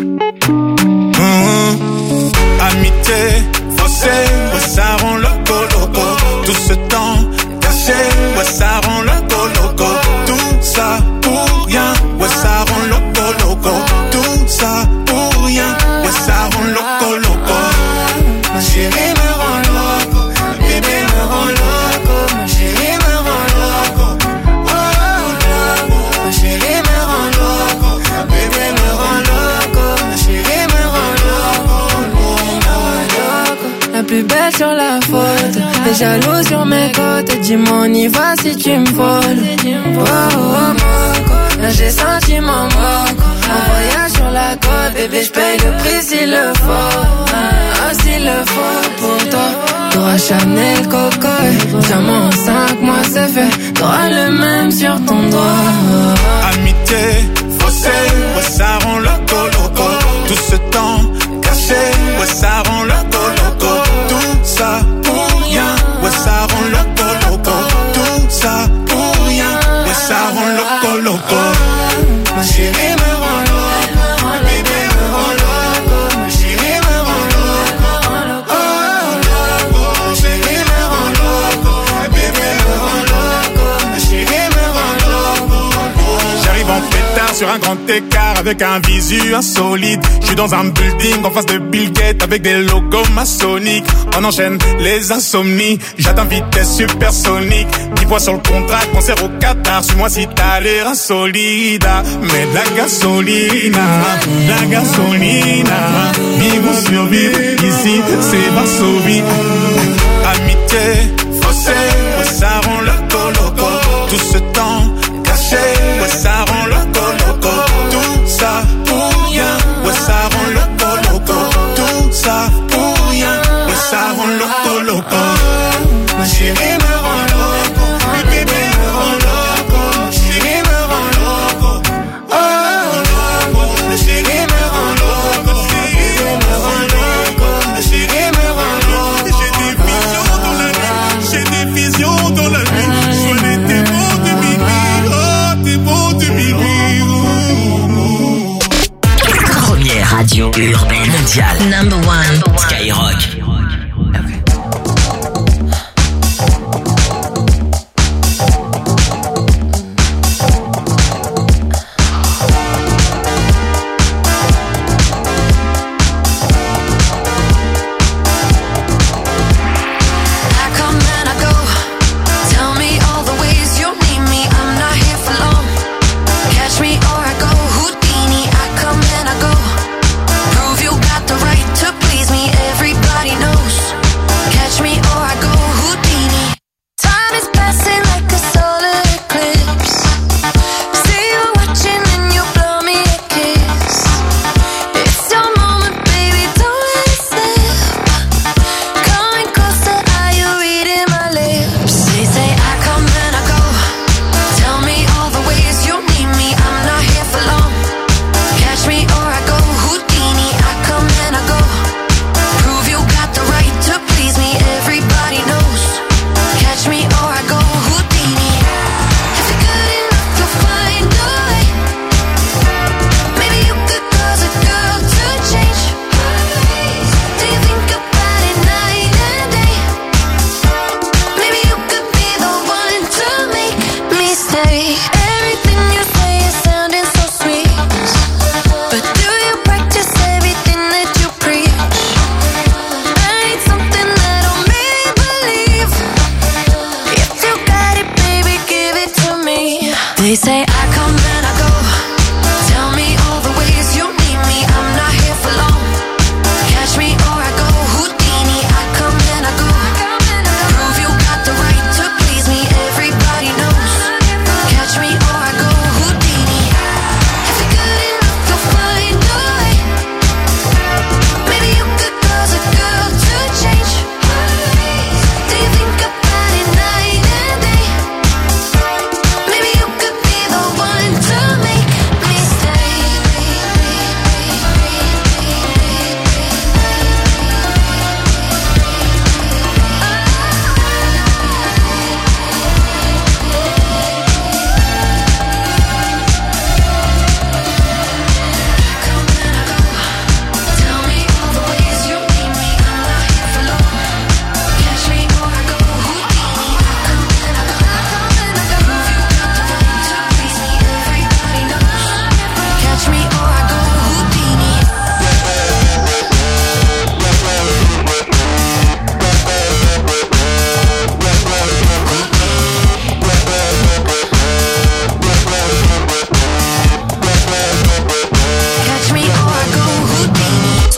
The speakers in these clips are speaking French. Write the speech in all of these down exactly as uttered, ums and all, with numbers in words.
Mmh. Amitié, faussé, ouais ça rend loco loco. Tout ce temps caché, ouais ça rend loco loco. Tout ça pour rien, ouais ça rend loco loco. Tout ça pour rien, ouais ça rend loco loco. Ma chérie me rend loco, bébé me rend loco. Ma chérie me rend loco, oh loco. Ma chérie me rend loco, bébé me rend loco. Ma chérie me rend loco, loco. La plus belle sur la faute, les jaloux sur mes côtes. Dis-moi on y va si tu me voles. Oh oh moco, là j'ai senti mon moco. En voyage sur la côte, bébé j'paye le prix s'il le faut. Ah s'il le faut pour toi. T'auras Chanel Coco, diamant en cinq mois c'est fait. T'auras le même sur ton doigt. Amitié, faussé, ouais ça rend loco loco. Tout ce temps caché, ouais ça rend loco loco. Tout ça pour rien, ouais ça rend loco loco. Tout ça pour rien, ouais ça rend loco loco. Ma chérie me rend loco, bébé me rend loco. Ma chérie me rend loco, oh loco. Ma chérie me rend loco, bébé me rend loco. Ma chérie me rend loco. J'arrive en pétard sur un grand écart avec un visu insolite. J'suis dans un building en face de Bill Gates avec des logos maçonniques. On enchaîne les insomnies, j'atteins vitesse supersonique. dix points sur le contrat, concert au Qatar. Suis-moi si t'as l'air insolide. Mais de la gasolina, la gasolina. Vivons survivre, ici c'est Varsovie. Amitié, faussé, ouais ça rend loco loco. Tout ce temps caché, ouais ça rend loco loco. Tout ça pour rien, ouais ça rend loco loco. Tout ça pour rien, ouais ça rend loco loco. Ma chérie me rend loco, bébé me rend loco. Ma chérie me rend loco, oh loco. Ma chérie me rend loco, bébé me rend loco. Ma chérie me rend loco. J'ai des visions dans la nuit, j'ai des visions dans la nuit. Je vois les démons de minuit, oh démons de minuit. Première radio urbaine mondiale. Number one. Skyrock. Everybody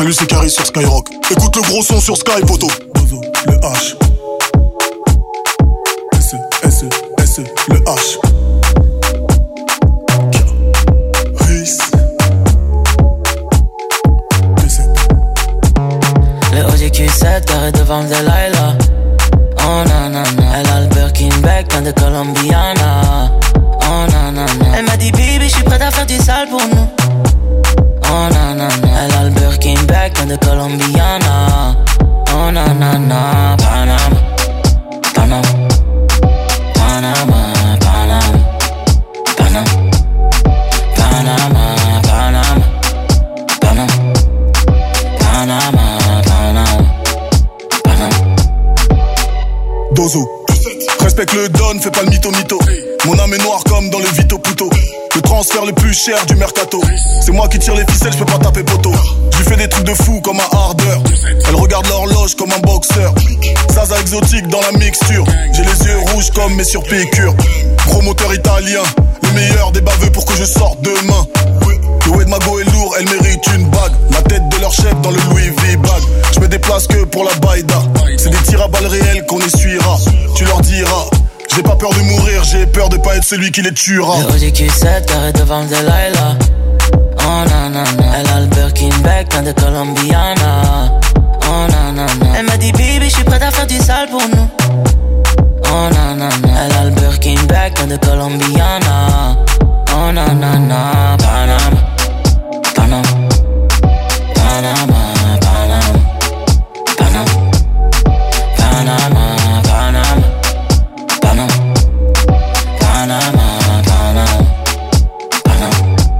Salut, c'est Carrie sur Skyrock. Écoute le gros son sur Sky, poto. Bozo, le H. S, S, S, le H. Riz. Le O G Q sept carré devant Delilah. Oh na na na. Elle a le Birkin bag plein de Colombiana. Oh na na na. Elle m'a dit baby, je suis prête à faire du sale pour nous. Oh na na na. Elle a le Birkin bag plein de Colombiana. Oh na na na. Panama, Panama, Panama, Panama, Panama, Panama, Panama, Panama, Panama, Panama, Panama. Dozo. Respecte le don, fais pas le mytho mytho. Mon âme est noire comme dans le Vito Puto. Le transfert le plus cher du mercato. C'est moi qui tire les ficelles, je peux pas taper poteau. Je lui fais des trucs de fou comme un hardeur. Elle regarde l'horloge comme un boxeur. Zaza exotique dans la mixture. J'ai les yeux rouges comme mes surpiqûres. Gros moteur italien, le meilleur des baveux pour que je sorte demain. Le way de Mago est lourd, elle mérite une bague. La tête de leur chef dans le Louis V bag. Je me déplace que pour la baïda. C'est des tirs à balles réelles qu'on essuiera. Tu leur diras, j'ai pas peur de mourir, j'ai peur de pas être celui qui les tuera. Le O G Q sept carré devant Delilah. Oh na na na. Elle a le Birkin bag plein de Colombiana. Oh na na na. Elle m'a dit baby, je suis prête à faire du sale pour nous. Oh na na na. Elle a le Birkin bag plein de Colombiana. Oh na na na. Panama, Panama, Panama, Panama, Panama, Panama, Panama, Panama, Panama, Panama, Panama.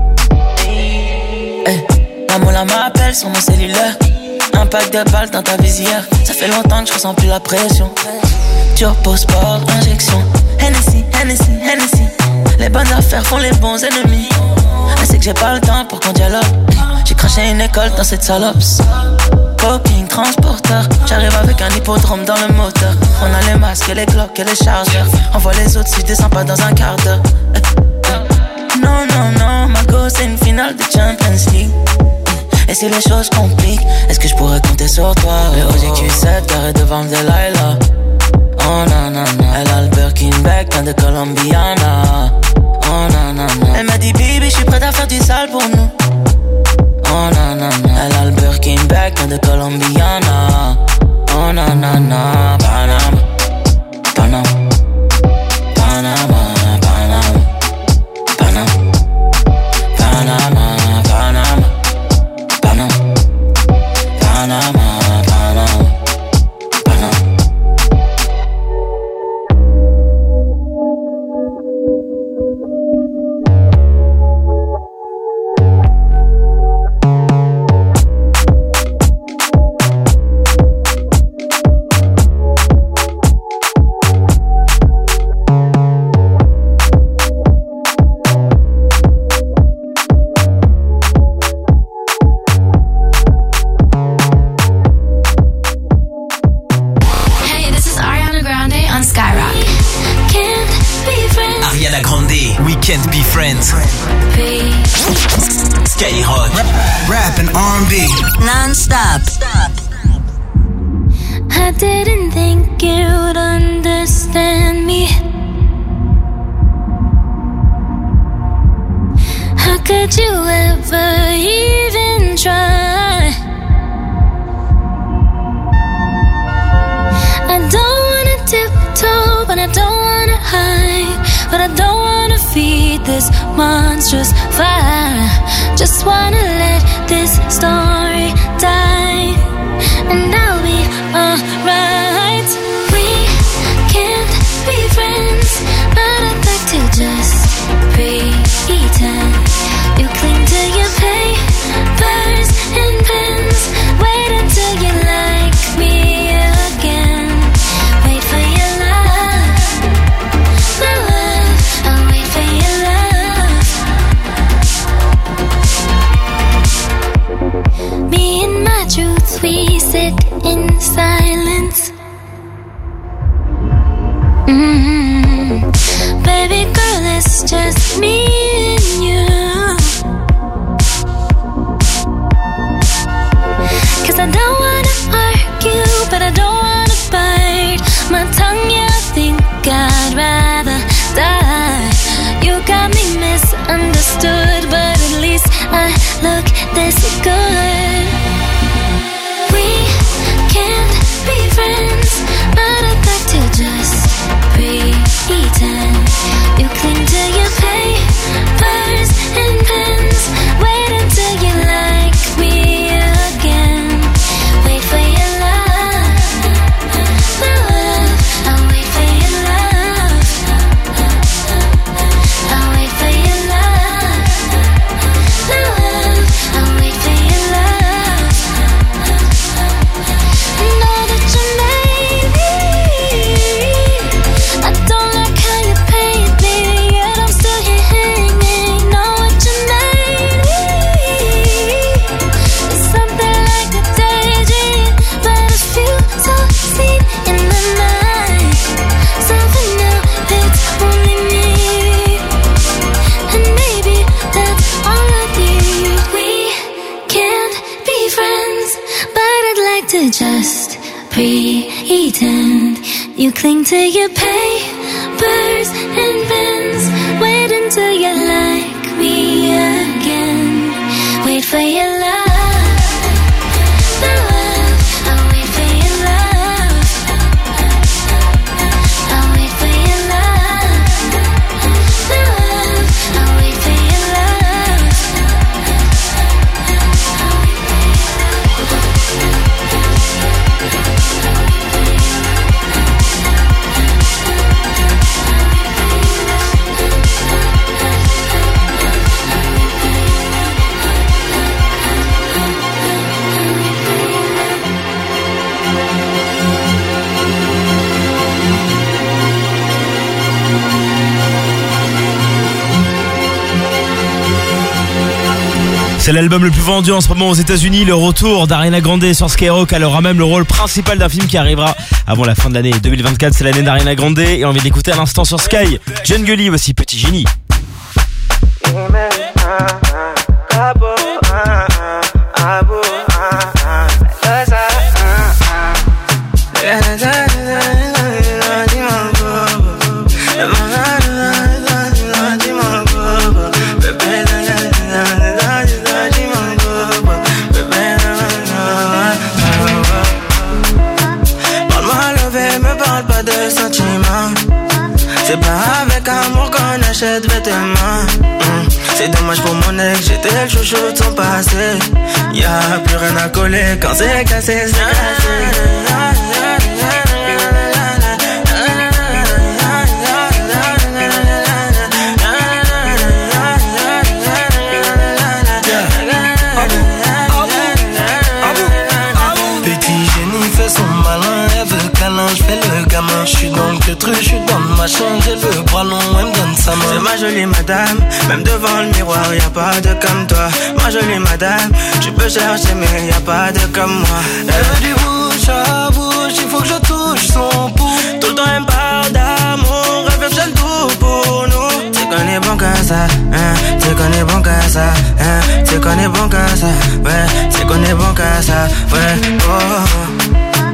Hey, la moula m'appelle sur mon cellulaire. Un pack de balles dans ta visière. Ça fait longtemps que je ressens plus la pression. Turbo sport, injection. Hennessy, Hennessy, Hennessy. Les bonnes affaires font les bons ennemis. Elle sait que j'ai pas le temps pour qu'on dialogue. J'ai craché une école dans cette salope. Copine, transporteur. J'arrive avec un hippodrome dans le moteur. On a les masques et les cloques et les chargeurs. On voit les autres si je descends pas dans un quart d'heure. Non, non, non, ma go c'est une finale de Champions League. Et si les choses compliquent, est-ce que je pourrais compter sur toi? Le O G Q sept carré devant Delilah. Oh na na na. Elle a le Birkin bag plein de Colombiana. Oh na na na. Elle m'a dit baby, je suis prête à faire du sale pour nous. Oh na na na. Elle a le Birkin bag plein de Colombiana. Oh na na na. Panama, Panama, Panama, Panama, Panama, Panama, Panama, Panama, Panama, Panama, Panama. Can't be friends. Skyrock. Rap and R and B. Non-stop. I didn't think you'd understand me. How could you ever even try? I don't wanna tiptoe, but I don't wanna hide. But I don't wanna feed this monstrous fire. Just wanna let this story die, and I'll be alright. We can't be friends, but I'd like to just pretend. You cling to your papers and pens. Wait until you like me again. Wait for your love, my love. I'll wait for your love. Me and my truth, we sit in silence. Mm-hmm. Baby girl, it's just me and you. like to just pretend. You cling to your papers and pens. Wait until you like me again. Wait for your love. C'est l'album le plus vendu en ce moment aux États-Unis. Le retour d'Ariana Grande sur Skyrock. Elle aura même le rôle principal d'un film qui arrivera avant la fin de l'année deux mille vingt-quatre. C'est l'année d'Ariana Grande et on vient d'écouter à l'instant sur Sky John Gully, aussi Petit Génie. C'est pas avec amour qu'on achète vêtements. mmh. C'est dommage pour mon ex, j'étais le chouchou de son passé. Y'a plus rien à coller quand c'est cassé, c'est cassé. J'fais le gamin, j'suis dans le truc, j'suis dans le machin, j'ai le bras long, elle me donne sa main. C'est ma jolie madame, même devant le miroir, y'a pas de comme toi. Ma jolie madame, tu peux chercher mais y'a pas de comme moi. Elle veut du bouche à bouche, il faut que je touche son pouls. Tout le temps elle me parle d'amour, elle veut que j'aime tout pour nous. T'sais qu'on est bon qu'à ça, hein, t'sais qu'on est bon qu'à ça, hein, t'sais qu'on est bon qu'à ça, ouais, t'sais qu'on est bon qu'à ça, ouais, oh.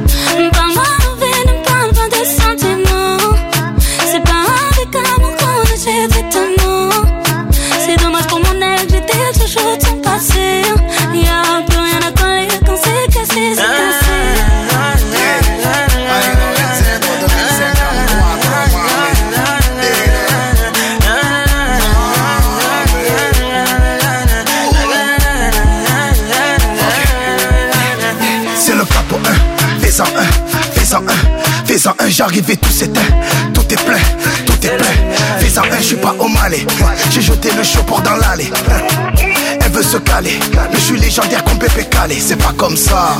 C'est dommage pour mon ex, j'étais le chouchou de son passé. Y'a plus rien à coller quand c'est cassé, c'est cassé. C'est le capo un, fais-en un, fais-en un, fais-en un, j'arrive et tout s'éteint, tout est plein, tout est plein. Fais-en un, j'suis pas au Malais, j'ai jeté le chapeau dans l'allée. Elle veut se caler, mais j'suis légendaire comme Pépé Calé, c'est pas comme ça.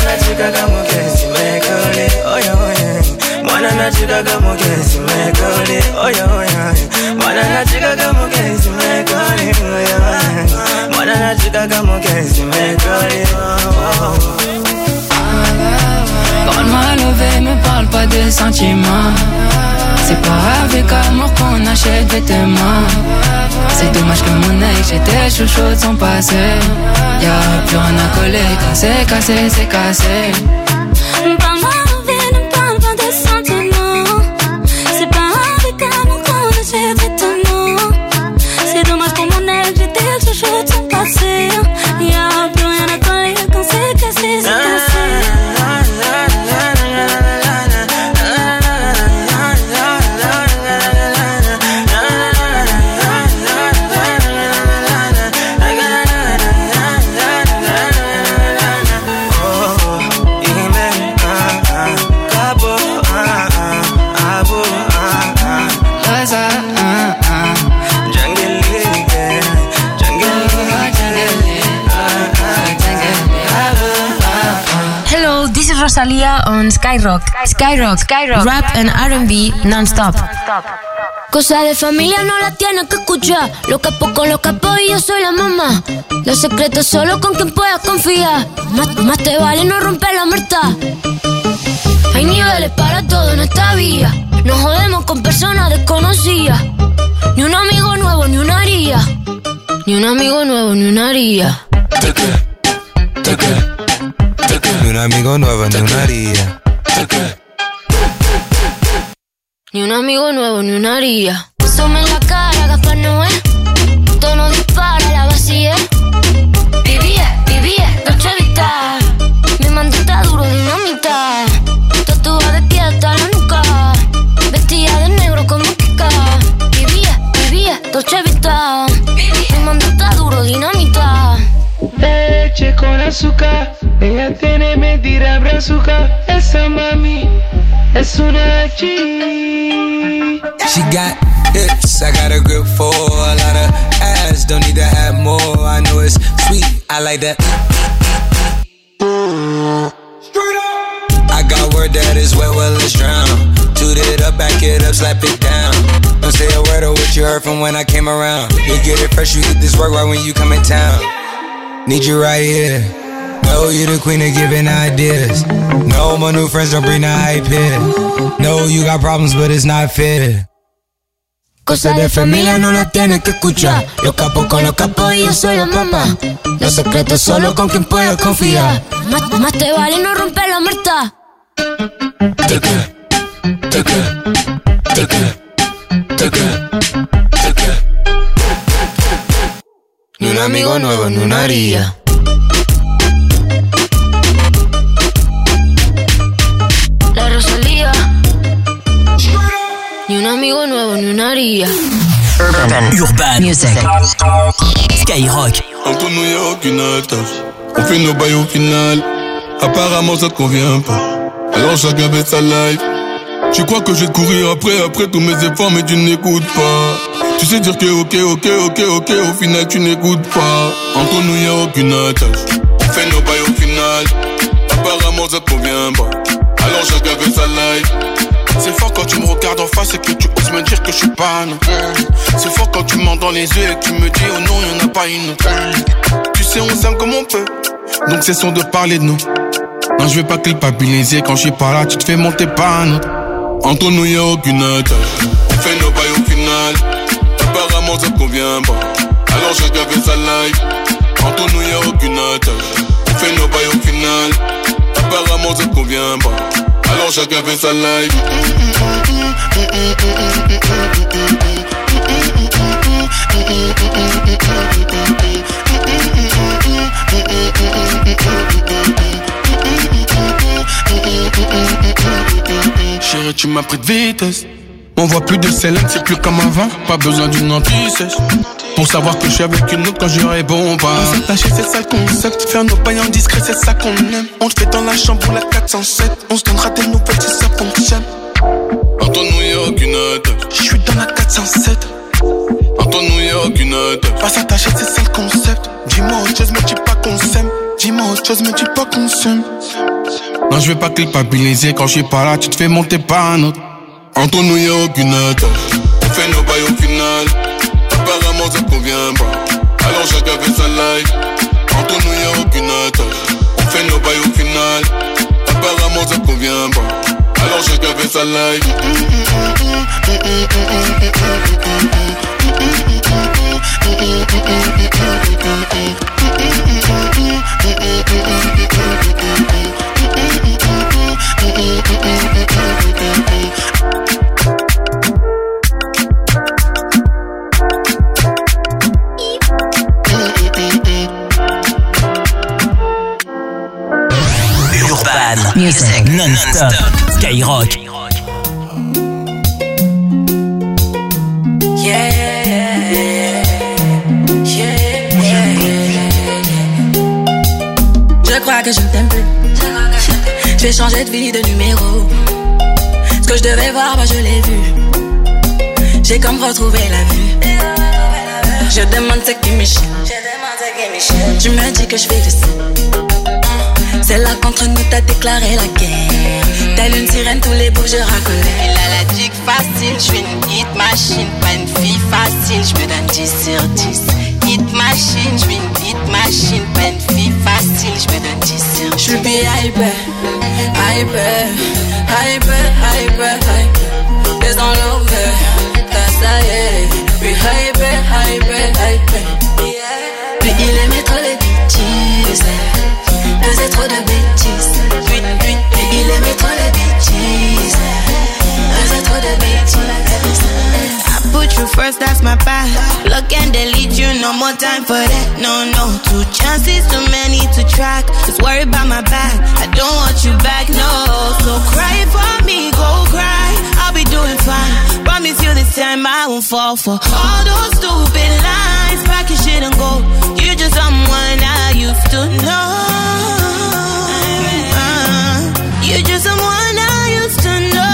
Parle-moi levé, me parle pas de sentiments. C'est pas avec amour qu'on achète vêtements. C'est dommage que mon ex, j'étais chouchou de son passé. Y'a plus rien à coller quand c'est cassé, c'est cassé. Parle-moi levé, ne parle pas de sentiments. C'est pas avec amour qu'on achète vêtements. C'est dommage pour mon ex, j'étais chouchou de son passé. Y'a plus rien à coller quand c'est cassé, c'est cassé. Rosalia on Skyrock. Skyrock, Skyrock, rap and R and B non-stop. Cosa de familia no la tienes que escuchar. Los capos con los capos y yo soy la mamá. Los secretos solo con quien puedas confiar. Más, más te vale no romper la muerta. Hay niveles para todo en esta vía. Nos jodemos con personas desconocidas. Ni un amigo nuevo, ni una haría. Ni un amigo nuevo, ni una haría. Te que, te que, te que, ni una amigo nuevo ni una haría. Ni un amigo nuevo, ni una haría. Some en la cara, Gaspar Noé. Tono dispara, la vacía. Vivía, vivía, Dolce Vita. Mi mandita duro, dinamita. Tatuada de pie hasta la nuca. Vestida de negro como Kika. Vivía, vivía, Dolce Vita. Mi mandita duro, dinamita. Leche con azúcar. Ella tiene mentira brazuca. Esa mami es una G. She got hips, I got a grip for a lot of ass. Don't need to have more. I know it's sweet, I like that. I got word that is wet, well it's drown. Toot it up, back it up, slap it down. Don't say a word of what you heard from when I came around. You get it fresh, you get this work right when you come in town. Need you right here. No, you the queen of giving ideas. No, my new friends don't bring the hype here. No, you got problems, but it's not fair. Cosas de familia no las tienes que escuchar. Los capos con los capos y yo soy la mamá. Los secretos solo con quien puedo confiar. Más, más te vale no romper la muerta. Ni un amigo nuevo, ni una haría. La Rosalía. Ni un amigo nuevo, ni una haría. Urban, Urban Music. Skyrock. Entre nous y'a aucune attache. On fait nos bails au final. Apparemment ça te convient pas. Alors chacun fait sa life. Tu crois que je vais te courir après, après tous mes efforts, mais tu n'écoutes pas. Tu sais dire que ok, ok, ok, ok, au final tu n'écoutes pas. Entre nous y'a aucune attache. On fait nos bails au final. Apparemment ça te convient pas. Alors chacun fait sa life. C'est fort quand tu me regardes en face et que tu oses me dire que je suis pas non. C'est fort quand tu mens dans les yeux et que tu me dis oh non y'en a pas une autre. Tu sais on s'aime comme on peut. Donc cessons de parler de nous. Non je vais pas culpabiliser. Quand je suis pas là tu te fais monter pas un autre. Entre nous y'a aucune attache. On fait nos bails au final. Apparemment ça te convient pas. Alors chacun fait sa life. Entre nous y'a aucune attache. On fait nos bails au final. Apparemment ça te convient pas. Alors chacun fait sa life. Chérie, tu m'as pris de vitesse. On voit plus de Célène, c'est plus comme avant. Pas besoin d'une anti-sèche pour savoir que je suis avec une autre quand j'aurai bon pas. On s'attacher, c'est ça le concept. Faire nos bails en discret, c'est ça qu'on aime. On le fait dans la chambre pour la quatre cent sept. On se donnera des nouvelles si ça fonctionne. Entre nous y'a aucune attache. Je suis dans la quatre cent sept. Entre nous y'a aucune attache. Pas s'attacher, c'est ça le concept. Dis-moi autre chose, mais dis pas qu'on s'aime. Dis-moi autre chose, mais dis pas qu'on s'aime. Non, je vais pas culpabiliser. Quand je suis pas là, tu te fais monter par un autre. Entre nous y'a aucune attache. On fait nos bails au final. Apparemment ça te convient pas. Alors chacun fait sa life. Entre nous y'a aucune attache. On fait nos bails au final. Apparemment ça te convient pas. Alors chacun fait sa life. Urban Music non-stop. Skyrock. Yeah, yeah, yeah. Je crois que je ne t'aime plus. Je vais changer de vie, de numéro. Ce que je devais voir, bah je l'ai vu. J'ai comme retrouvé la vue. Je demande ce qui me chie. Tu me dis que je fais le sang. C'est là qu'entre nous t'as déclaré la guerre. Telle une sirène, tous les bouts je racolais. Elle a la dick facile, je suis une hit machine. Pas une fille facile, je me donne dix sur dix. Hit machine, je suis une hit machine. Pas une fille facile, je me donne dix sur dix. Je suis bien hyper, hyper, hyper, hyper, hyper. Les dans l'over, ça y est. Puis hyper, hyper, hyper. Puis il aimait trop les bêtises. Faisait trop de bêtises. that's my bad. Block and delete you, no more time for that. No, no, two chances, too many to track. Just worry about my back, I don't want you back, no. So cry for me, go cry, I'll be doing fine. Promise you this time I won't fall for all those stupid lies. Pack your shit and go, you're just someone I used to know. uh, You're just someone I used to know.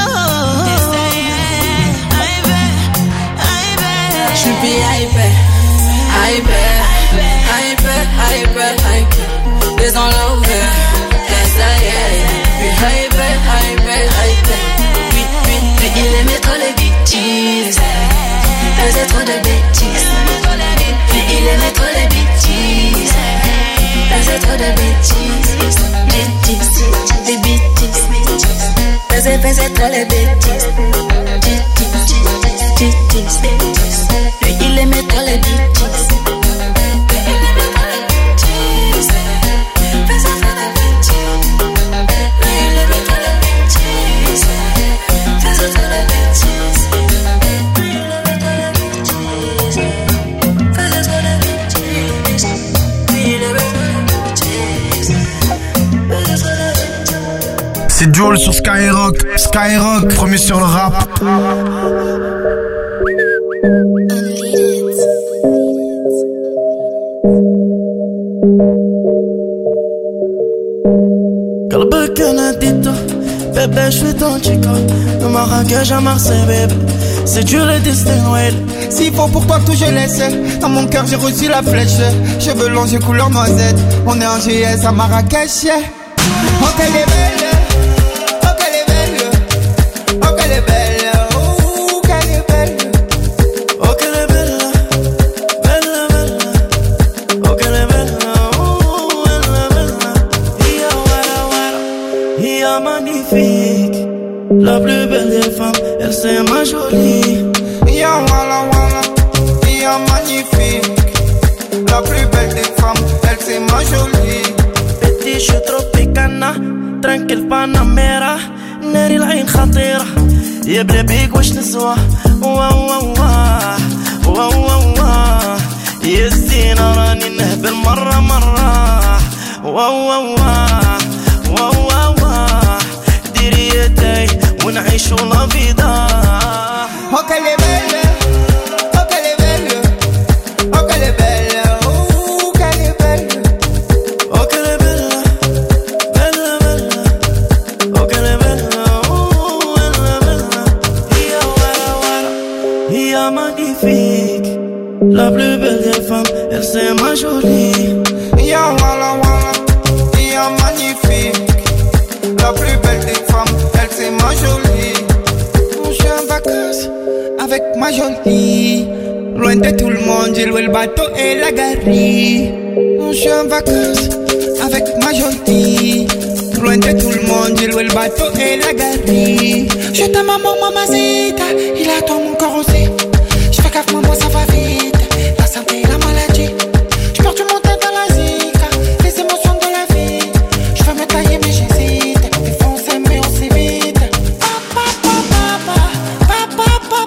J'suis plus hyper, hyper, hyper, hyper, hyper. It's all over, yes I am. Plus hyper, hyper, hyper. Oui, oui, oui, il aimait trop les bêtises. Faisait trop de bêtises. Puis il aimait trop les bêtises. Faisait trop de bêtises. Bêtises, des bêtises. Faisait, faisait trop les bêtises. Bêtises, bêtises. Lui il aimait trop les bêtises. C'est Jul sur Skyrock, Skyrock, premier sur le rap. قلبك انا اديته بébé je suis ton chico de Marrakech à Marseille bébé c'est Dieu le destin Noël. S'il faut pour toi tout je laisse. Dans mon cœur j'ai reçu la flèche. Cheveux longs j'ai couleur noisette. On est en G S à Marrakech. Oh qu'elle est belle. Oh qu'elle est belle. Oh qu'elle est belle. Oh qu'elle est belle. Oh qu'elle est belle. Belle belle. Oh qu'elle est belle. Oh belle belle. Ia wara wara. Ia magnifique. La plus belle des femmes, elle c'est ma jolie. Ia wala wala. Ia magnifique. La plus belle des femmes, elle c'est ma jolie. Petit je tropicana, tranquille panamera. ناري العين خطيرة يا بلا بيك واش نسوى. وا وا وا وا وا وا يا زينة راني نهبل مرة مرة. وا وا وا وا وا وا ديري يدي ونعيشو لا فيدا. Oh qu'elle est belle. Oh qu'elle est belle. Oh qu'elle est belle. Oh qu'elle est belle. Oh qu'elle est belle. Belle belle. Oh qu'elle est belle. Oh belle belle. Ia wara wara. Ia magnifique. La plus belle des femmes, elle c'est ma jolie. Ia wala wala. Ia magnifique. La plus belle des femmes, elle c'est ma jolie. Je suis en vacances avec ma jolie. Loin de tout le monde, j'ai loué le bateau et la galerie. Je suis en vacances avec ma jolie. Loin de tout le monde, j'ai loué le bateau et la galerie. Je t'aime maman, mamacita. Il attend mon corps aussi. Je fais gaffe, maman, ça va vite. La santé et la maladie. Je perds du mon temps dans la zika. Les émotions de la vie. Je veux me tailler, mais j'hésite. Des fois on s'aime, mais on s'évite. Papa, papa, papa, papa,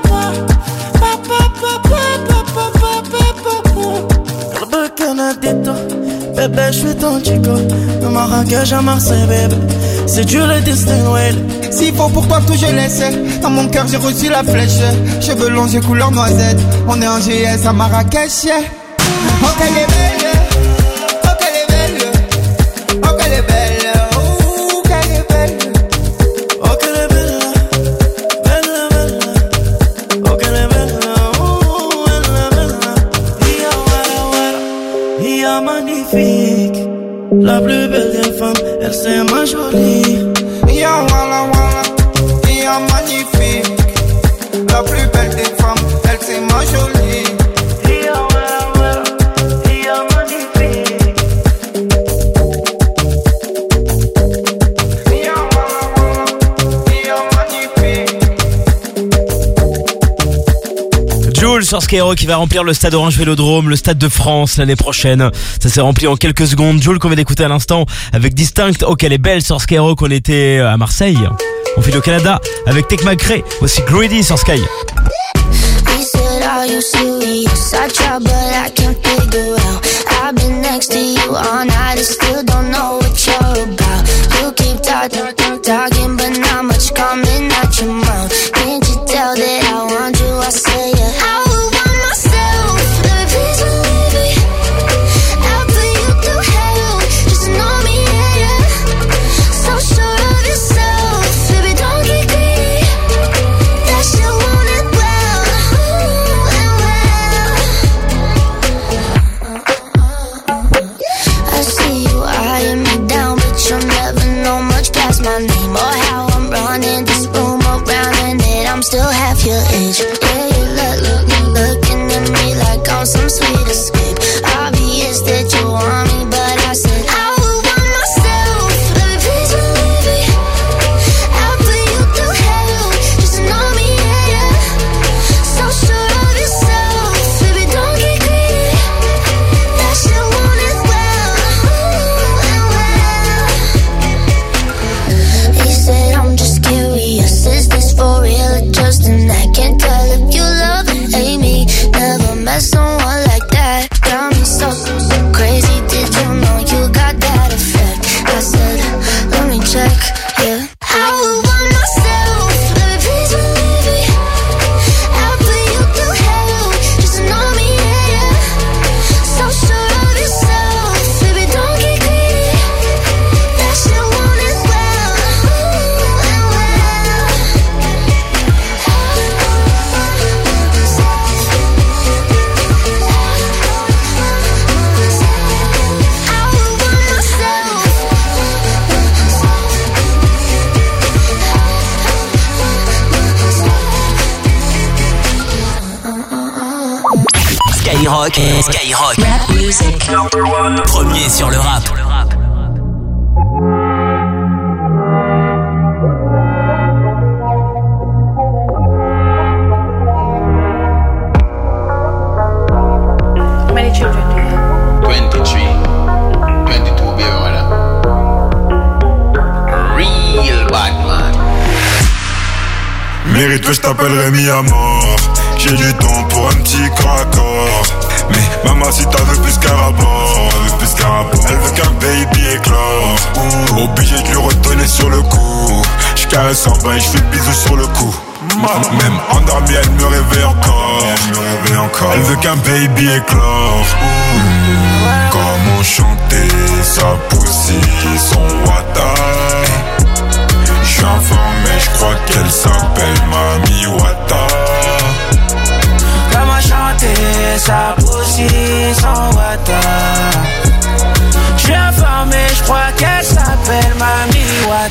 papa, papa, papa, papa. قلبك انا اديته bébé je suis ton chico de Marrakech à Marseille bébé c'est Dieu le destin Noël. S'il faut pour toi tout je laisse. Dans mon cœur j'ai reçu la flèche. Cheveux longs j'ai couleur noisette. On est en G S à Marrakech. Oh qu'elle est belle. Oh qu'elle est belle. Oh qu'elle est belle. Oh qu'elle est belle. Oh qu'elle est belle. Belle belle. Oh qu'elle est belle. Oh belle belle. Ia wara wara. Ia magnifique. La plus belle des femmes, elle c'est ma jolie. Ia wala wala. Ia magnifique. La plus belle des femmes, elle c'est ma jolie. Ia wara wara. Ia magnifique. Ia wala wala. Ia magnifique. Jul sur Skyrock qui va remplir le stade Orange Vélodrome, le stade de France l'année prochaine. Ça s'est rempli en quelques secondes. Jul qu'on vient d'écouter à l'instant avec Distinct. Oh qu'elle est belle sur Skyrock. On était à Marseille. On file au Canada avec Tech McRae. Aussi Greedy sur Sky. We said I Are you serious? I try but I can't figure out. I've been next to you all night and still don't know what you're about. You keep talking, talking but not much coming out your mouth. Can't you tell that I want you? I say yeah. I would want myself. Baby, please believe me. I'll put you through hell. Just know me, yeah, yeah. So sure of yourself. Baby, don't get greedy. That shit want it well. Ooh, and well. I see you eyeing me down, but you'll never know much past my name or how I'm running this room around and that I'm still half your age. Yeah, you look, look, looking at me like I'm some sweet escape. Obvious that you want me, but I said I would want myself. Baby, please believe me. I'll put you through hell. Just know me, yeah, yeah. So sure of yourself. Baby, don't get greedy. That shit want it well. Ooh, and well. He said I'm just curious. Is this for real or just an act? Can't tell if you love and hate me. Never met someone like that. Got me so crazy. Did you know you got that effect? I said, let me check, yeah. I would want myself. Baby, please believe me. I'll put you through hell. Just know me, yeah, yeah. So sure of yourself. Baby, don't get greedy. That shit want it well. Ooh, and well. I would want myself. Skyrock, Skyrock. Rap music. Premier sur le rap. How many children do you have? twenty-three. twenty-two, baby mother. Real bad man. Mérite que je t'appellerai mis à mort. J'ai du temps pour un petit craccord. Mais maman si t'as veux plus qu'un rapport, veut plus qu'un rapport. Elle veut qu'un baby éclore. Ouh, obligé de lui redonner sur le coup. J'caresse en bas et j'fais bisous sur le cou. Même endormie elle me réveille encore. Elle me réveille encore. Elle veut qu'un baby éclore. Ouh, comment chanter sa poussie, son wata. J'suis informé, j'crois qu'elle s'appelle Mami Wata. Comment chanter sa poussie sans wata. J'suis informé, j'crois qu'elle s'appelle Mami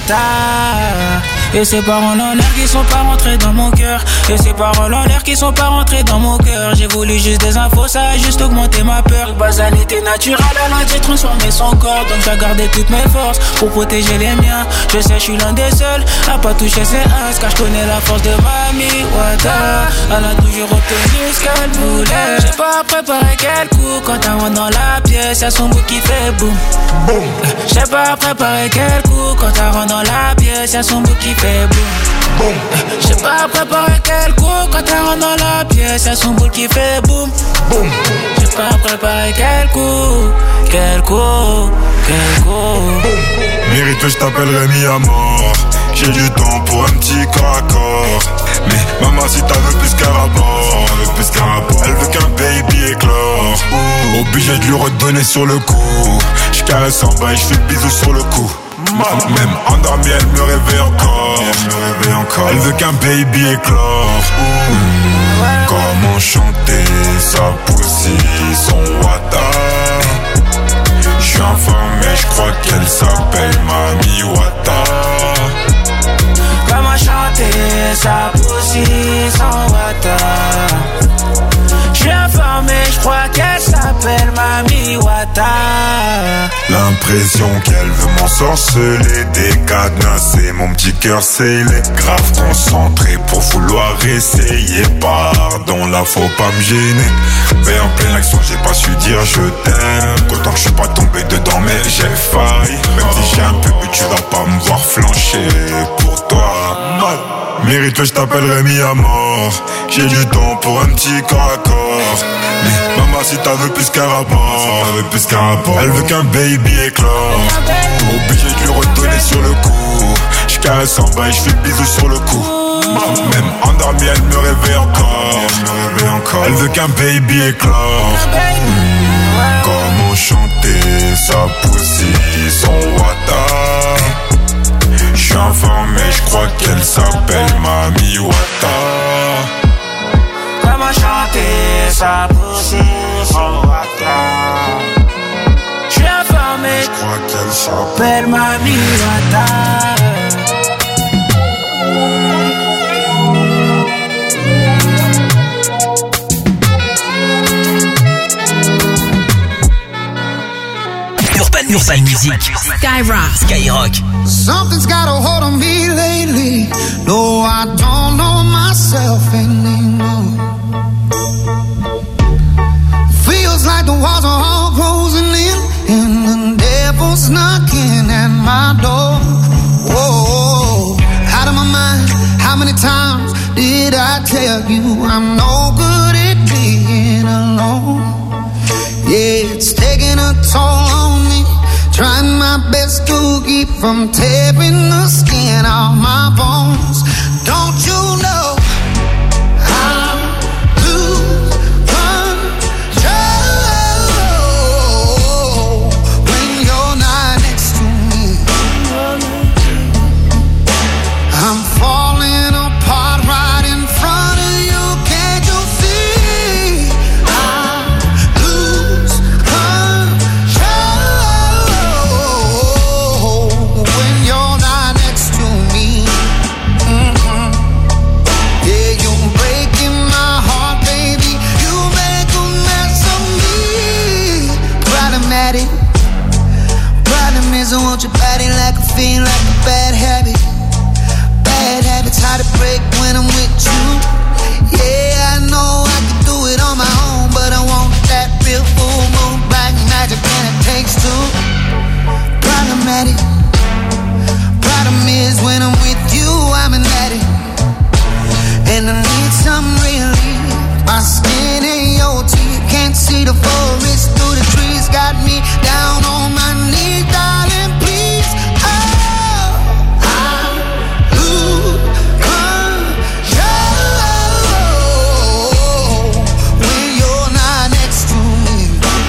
Wata. Et ces paroles en l'air qui sont pas rentrées dans mon cœur. Et ces paroles en l'air qui sont pas rentrées dans mon cœur. J'ai voulu juste des infos, ça a juste augmenté ma peur. Basalité naturelle, elle a dû transformer son corps. Donc j'ai gardé toutes mes forces pour protéger les miens. Je sais, je suis l'un des seuls à pas toucher ses uns. Car je connais la force de Mami Wata. Elle a toujours obtenu ce qu'elle voulait. J'ai pas préparé quel coup. Quand elle rentre dans la pièce, y'a son bout qui fait boum. Boum. J'ai pas préparé quel coup. Quand elle rentre dans la pièce, y'a son bout qui fait boum. Boum. J'ai pas préparé quel coup. Quand elle rentre dans la pièce, y'a son boule qui fait boum. Boum. J'ai pas préparé quel coup. Quel coup. Quel coup. Mérite que je t'appellerai mis à mort. J'ai du temps pour un petit craccord. Mais maman si t'as veux plus qu'un rapport, veut plus qu'un rapport. Elle veut qu'un baby éclore. Ouh, obligé de lui redonner sur le coup. J'caresse en bas et j'fais bisous sur le cou. Même endormie elle me réveille encore. Elle me réveille encore. Elle veut qu'un baby éclore. Ouh, comment chanter sa poussie, son wata. J'suis informé, j'crois qu'elle s'appelle Mami Wata. Comment chanter sa poussie sans wata. J'suis informé, j'crois qu'elle s'appelle Mami Wata. L'impression qu'elle veut m'ensorceler, décadenasser mon petit cœur scellé. Grave concentré pour vouloir essayer. Pardon, là faut pas me gêner. Mais en pleine action j'ai pas su dire je t'aime. Autant que je suis pas tombé dedans mais j'ai failli. Même si j'ai un peu bu tu vas pas me voir flancher pour toi. mérite, je t'appellerai mis à mort. J'ai du temps pour un petit corps à corps. Mais maman, si t'as veux plus qu'un rapport, elle veut plus qu'un rapport. Elle veut qu'un baby éclore. Obligé de lui redonner sur le coup. Je caresse en bas et je fais le bisou sur le cou. Même endormie, elle me réveille encore. Elle me réveille encore. Elle veut qu'un baby éclore. Comment chanter sa pussy, son wata. J'suis informé, j'crois qu'elle s'appelle Mami Wata. Comment chanter sa pussy, son wata. J'suis informé, j'crois qu'elle s'appelle Mami Wata. Urban Music. Skyrock. Skyrock. Something's got a hold on me lately. No, I don't know myself anymore. Feels like the walls are all closing in, and the devil's knocking at my door. Whoa, out of my mind. How many times did I tell you I'm no good at being alone? Yeah, it's taking a toll on me. Trying my best to keep from tearing the skin off my bones. Don't you know I lose control when you're not next to me? I'm falling apart right in front of you. Can't you see? I lose control when you're not next to me. Mm-hmm. Yeah, you're breaking my heart, baby. You make a mess of me. Problematic. Problem is I want your body like I feel like a bad habit. Bad habits hard to break when I'm with you. Yeah, I know I can do it on my own, but I want that real full moon black magic, and it takes two. Problematic. Problem is when I'm with you, I'm an addict, and I need some relief. My skin ain't your teeth, can't see the forest through the trees. Got me down on my knees, darling, please. Oh, I lose control when you're not next to me.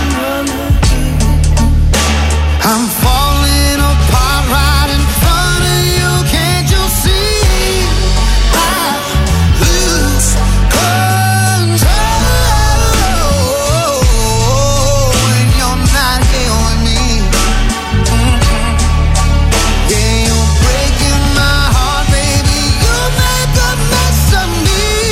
I'm falling apart right in front of you. Can't you see? I lose control when you're not here with me. Mm-hmm. Yeah, you're breaking my heart, baby. You make a mess of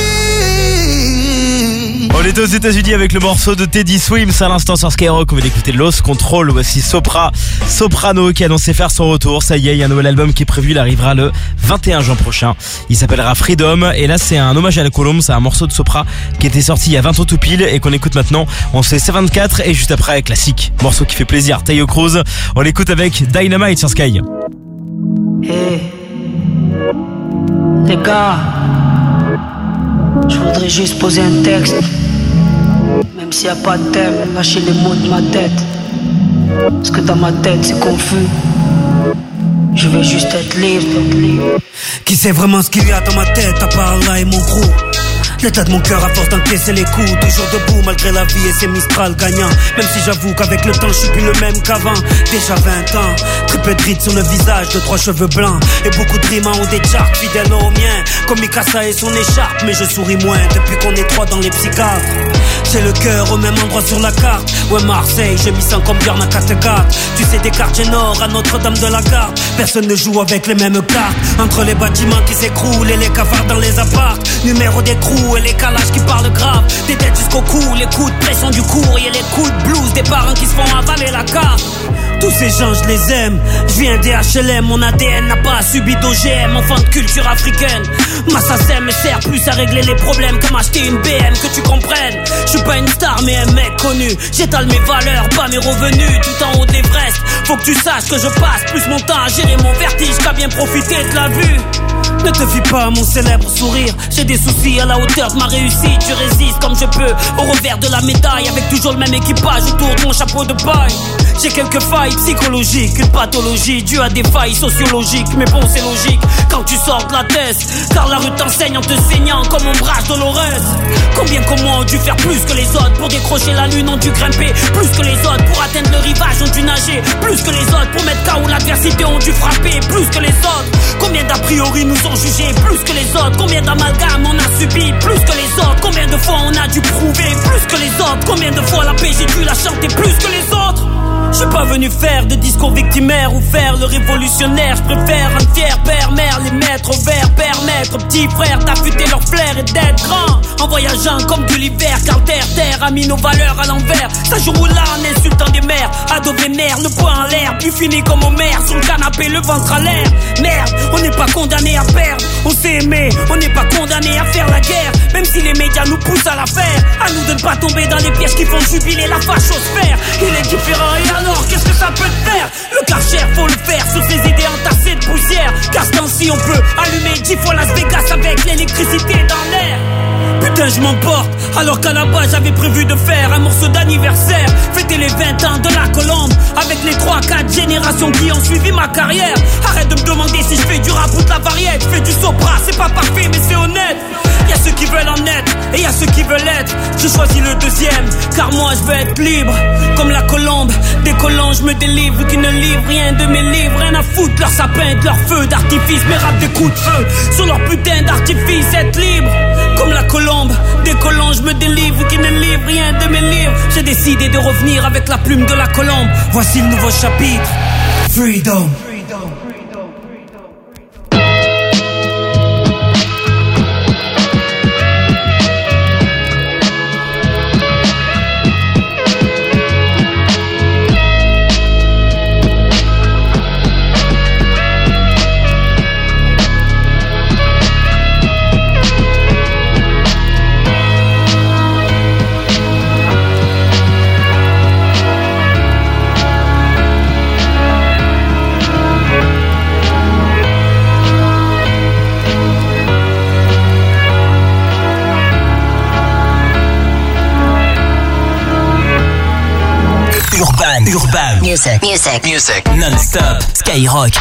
me. On est aux États-Unis avec le morceau de Teddy Swims à l'instant sur Skyrock. On vient d'écouter Lost Control. Voici Sopra Soprano qui a annoncé faire son retour. Ça y est, il y a un nouvel album qui est prévu. Il arrivera le vingt et un juin prochain. Il s'appellera Freedom. Et là, c'est un hommage à la Colombe. C'est un morceau de Sopra qui était sorti il y a vingt ans tout pile et qu'on écoute maintenant. On se fait C vingt-quatre et juste après, classique. Morceau qui fait plaisir. Tayo Cruz. On l'écoute avec Dynamite sur Sky. Hey, les gars, je voudrais juste poser un texte. Même s'il n'y a pas de thème, lâchez les mots de ma tête. Parce que dans ma tête c'est confus. Je veux juste être libre. Qui sait vraiment ce qu'il y a dans ma tête à part là et mon crew? L'état de mon cœur à force d'encaisser les coups. Toujours debout malgré la vie et ses Mistral gagnants. Même si j'avoue qu'avec le temps je suis plus le même qu'avant. Déjà vingt ans, très peu de rides sur le visage, de trois cheveux blancs et beaucoup de rimes en haut des charts, fidèles aux miens. Comme Mikasa et son écharpe, mais je souris moins depuis qu'on est trois dans les psychiatres. J'ai le cœur au même endroit sur la carte. Ouais, Marseille, je m'y sens comme Björn à Kattegat. Tu sais, des quartiers nord à Notre-Dame de la Garde. Personne ne joue avec les mêmes cartes. Entre les bâtiments qui s'écroulent et les cafards dans les apparts. Numéro d'écrou et les calages qui parlent grave. Des têtes jusqu'au cou, les coups de pression du courrier, les coups de blues des parents qui se font avaler la carte. Tous ces gens je les aime. Je viens des H L M, mon A D N n'a pas subi d'O G M. Enfant de culture africaine. Ma S A C E M me sert plus à régler les problèmes qu'à m'acheter une B M, que tu comprennes. Je suis pas une star mais un mec connu. J'étale mes valeurs, pas mes revenus. Tout en haut d'Everest. Faut que tu saches que je passe plus mon temps à gérer mon vertige qu'à bien profiter de la vue. Ne te fie pas à mon célèbre sourire. J'ai des soucis à la hauteur de ma réussite. Je résiste comme je peux au revers de la médaille, avec toujours le même équipage autour de mon chapeau de paille. J'ai quelques failles psychologiques, une pathologie due à des failles sociologiques. Mais bon, c'est logique quand tu sors de la thèse, car la rue t'enseigne en te saignant comme ombrage Dolores. Combien comment ont dû faire plus que les autres pour décrocher la lune, ont dû grimper plus que les autres pour atteindre le rivage, ont dû nager plus que les autres pour mettre K O l'adversité, ont dû frapper plus que les autres. Combien d'a priori nous ont jugés plus que les autres? Combien d'amalgames on a subi plus que les autres? Combien de fois on a dû prouver plus que les autres? Combien de fois la paix j'ai dû la chanter plus que les autres? Je suis pas venu faire de discours victimaire ou faire le révolutionnaire. Je préfère un fier père, mère, les mettre au vert, permettre aux petits frères d'affûter leur flair et d'être grand en voyageant comme de l'hiver, car terre, terre a mis nos valeurs à l'envers. Ça joue là en insultant des mères, ado vénère, le poing en l'air, puis fini comme Homer sur le canapé, le ventre à l'air. Merde, on n'est pas condamné à perdre, on s'est aimé, on n'est pas condamné à faire la guerre, même si les médias nous poussent à la faire. À nous de ne pas tomber dans les pièges qui font jubiler la fachosphère. Il est différent et alors qu'est-ce que ça peut te faire? Le Karcher faut le faire sur ces idées entassées de poussière, car ce temps-ci on peut allumer dix fois Las Vegas avec l'électricité dans l'air. Putain je m'emporte, alors qu'à la base j'avais prévu de faire un morceau d'anniversaire, fêter les vingt ans de la Colombe avec les trois quatre générations qui ont suivi ma carrière. Arrête de me demander si je fais du rap ou de la variette. Je fais du sopra, c'est pas parfait mais c'est honnête. Y'a ceux qui veulent en être et y'a ceux qui veulent être. Je choisis le deuxième, car moi je veux être libre comme la Colombe. Décollant je me délivre, qui ne livrent rien de mes livres. Rien à foutre, leur sapin, de leur feu d'artifice. Mes rap des coups de feu sur leur putain d'artifice. Être libre comme la Colombe. Décollant je me délivre, qui ne livrent rien de mes livres. J'ai décidé de revenir avec la plume de la Colombe. Voici le nouveau chapitre, Freedom. Urban, Urban, Music, Music, Music, Non-Stop, Skyrock.